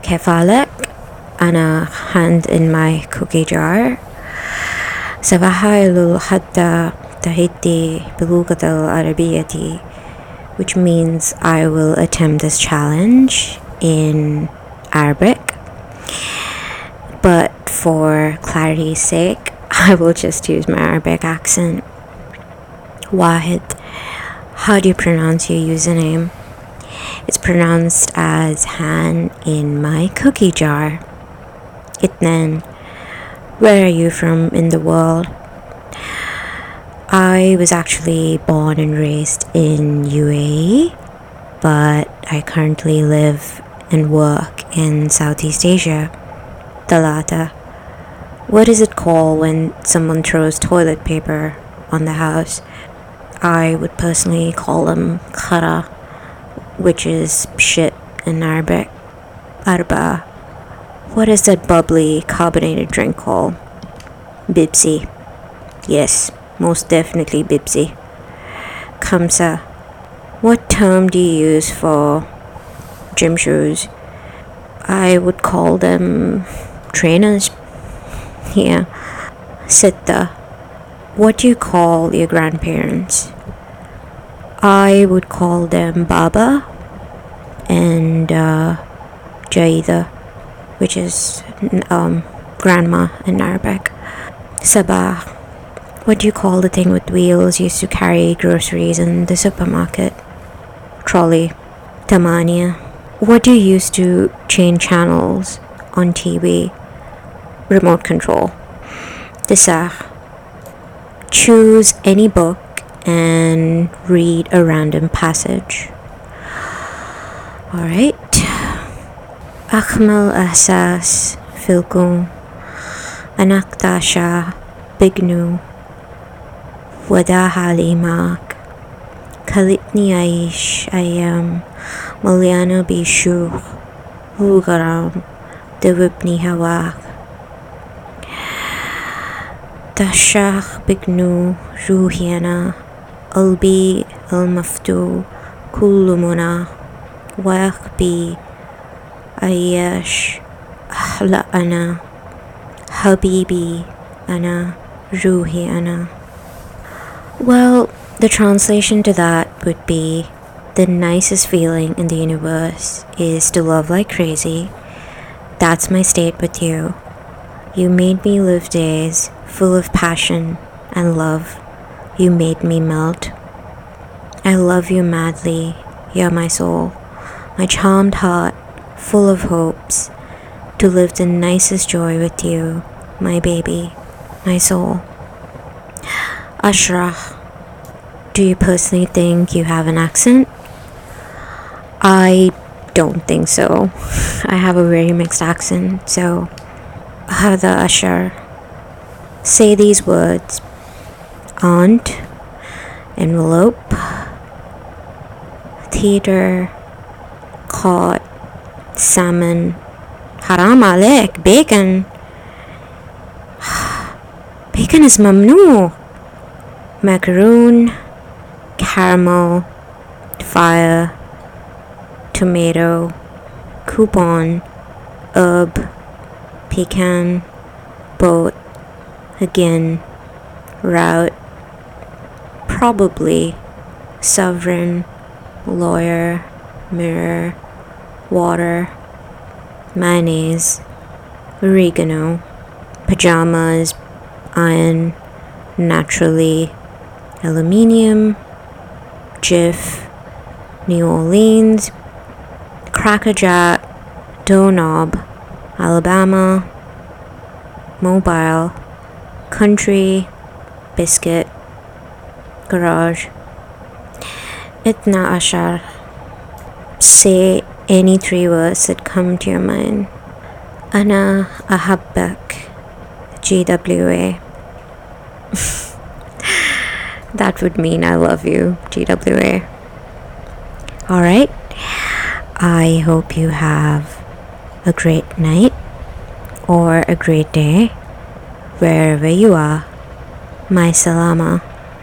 كيفالك؟ أنا hand in my cookie jar. سأحاول حتى تحدي بلغة العربية, which means I will attempt this challenge in Arabic. But for clarity's sake, I will just use my Arabic accent. Wahid, how do you pronounce your username? It's pronounced as Han in my cookie jar. Itnan, where are you from in the world? I was actually born and raised in UAE, but I currently live and work in Southeast Asia. Talata, what is it called when someone throws toilet paper on the house? I would personally call them khara, which is shit in Arabic. Arba, what is that bubbly carbonated drink called? Bibsi. Yes, most definitely Bibsi. Kamsa, what term do you use for gym shoes? I would call them trainers. Yeah. Sitta, what do you call your grandparents? I would call them Baba and Jaida, which is grandma in Arabic. Sabah, what do you call the thing with wheels used to carry groceries in the supermarket? Trolley. Tamania, what do you use to change channels on TV? Remote control. Tisah, choose any book and read a random passage. Alright. أخمل إحساس في الكون أنك تعشى بجنو وداها لي معك خلتني أعيش أيام مليانة بالشوق وغرام دوبني هواك تعشق بجنو روحي أنا قلبي المفتوح كل منى ويقبي أعيش أحلى أنا حبيبي أنا روحي أنا. Well, the translation to that would be, the nicest feeling in the universe is to love like crazy. That's my state with you. You made me live days full of passion and love. You made me melt. I love you madly. You're my soul, my charmed heart, full of hopes, to live the nicest joy with you, my baby, my soul. Ashrah, do you personally think you have an accent? I don't think so. I have a very mixed accent, so Hada Ashar. Say these words: aunt, envelope, theater, cod, salmon, haram alek, bacon. Bacon is mamnu. Macaroon, caramel, fire, tomato, coupon, herb, pecan, boat, again, route, probably, sovereign, lawyer, mirror, water, mayonnaise, oregano, pajamas, iron, naturally, aluminium, Jif, New Orleans, Cracker Jack, Doorknob, Alabama, mobile, country, biscuit, garage. Itna ashar. Say any 3 words that come to your mind. Ana ahabbak, GWA. That would mean I love you, GWA. Alright, I hope you have a great night or a great day wherever you are. My salama.